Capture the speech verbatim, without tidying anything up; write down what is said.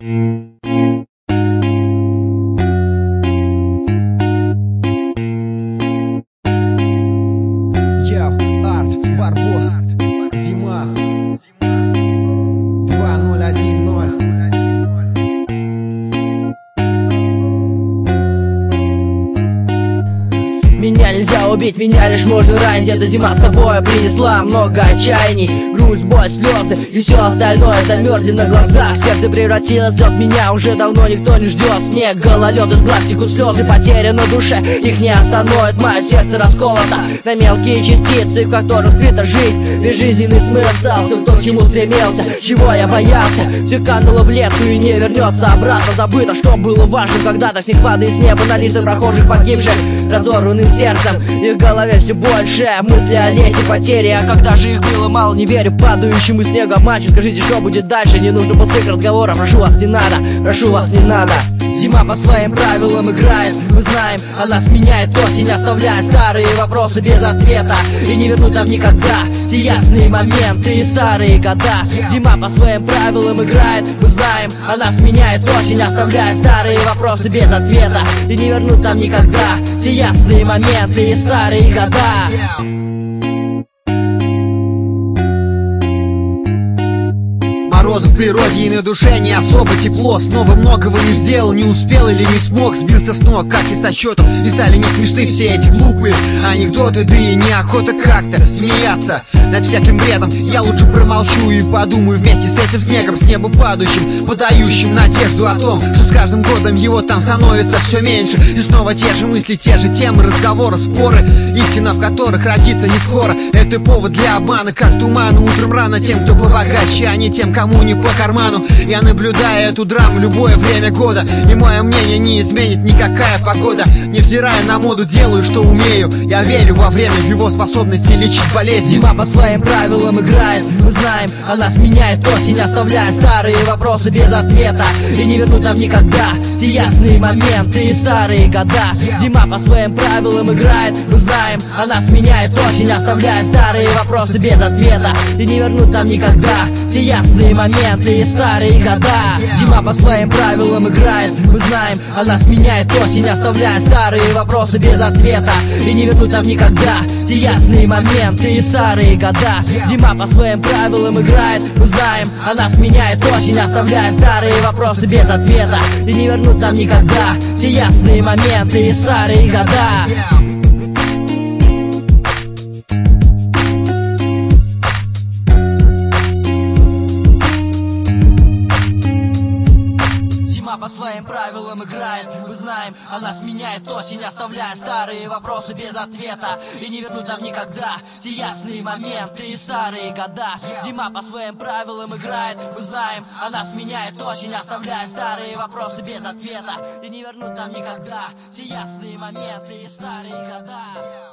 Меня нельзя убить, меня лишь можно ранить. Эта зима с собой принесла много отчаяний, грусть, боль, слезы и все остальное замерзли на глазах. Сердце превратилось в лед, меня уже давно никто не ждет. Снег, гололед, из глаз текут слезы, потеря на душе, их не остановит. Мое сердце расколото на мелкие частицы, в которых скрыта жизнь. Безжизненный смысл, все то, к чему стремился, чего я боялся, все кануло в лету и не вернется обратно. Забыто, что было важно когда-то. Снег падает с неба на лица прохожих погибших, разорванным сердцем, и в голове все больше мысли о лете, потери. А когда же их было мало, не верю падающему снегу обманщик. Скажите, что будет дальше, не нужно пустых разговоров. Прошу вас, не надо, прошу вас, не надо. Зима по своим правилам играет, мы знаем, она сменяет осень, оставляя старые вопросы без ответа. И не вернут нам никогда те ясные моменты и старые года. Зима по своим правилам играет, мы знаем, она сменяет осень, оставляя старые вопросы без ответа. И не вернут нам никогда те ясные моменты и старые года. Морозы в природе и на душе не особо тепло. Снова многого не сделал, не успел или не смог. Сбился с ног, как и со счету, и стали не смешны все эти глупые анекдоты. Да и неохота как-то смеяться над всяким бредом. Я лучше промолчу и подумаю вместе с этим снегом, с неба падающим, подающим надежду о том, что с каждым годом его там становится все меньше. И снова те же мысли, те же темы, разговоры, споры, истина в которых родится не скоро. Это повод для обмана, как туман утром рано тем, кто побогаче, а не тем, кому не по карману. Я наблюдаю эту драму любое время года, и мое мнение не изменит никакая погода. Невзирая на моду, делаю, что умею. Я верю во время, в его способности лечить болезни. Зима по своим правилам играет, мы знаем, она сменяет осень, оставляя старые вопросы без ответа. И не вернут нам никогда те ясные моменты и старые года. Зима по своим правилам играет, мы знаем, она сменяет осень, оставляя старые вопросы без ответа. И не вернут нам никогда те ясные моменты и старые года. Зима по своим правилам играет, мы знаем, она сменяет осень, оставляя старые вопросы без ответа. И не вернут нам никогда те ясные моменты и старые года. Зима по своим правилам играет, мы знаем, она сменяет осень, оставляя старые вопросы без ответа. И не вернут нам никогда те ясные моменты и старые года. По своим правилам играет, мы знаем, она сменяет осень, оставляя старые вопросы без ответа. И не вернут нам никогда те ясные моменты и старые года. Зима по своим правилам играет, мы знаем, она сменяет осень, оставляя старые вопросы без ответа. И не вернут нам никогда те ясные моменты и старые года.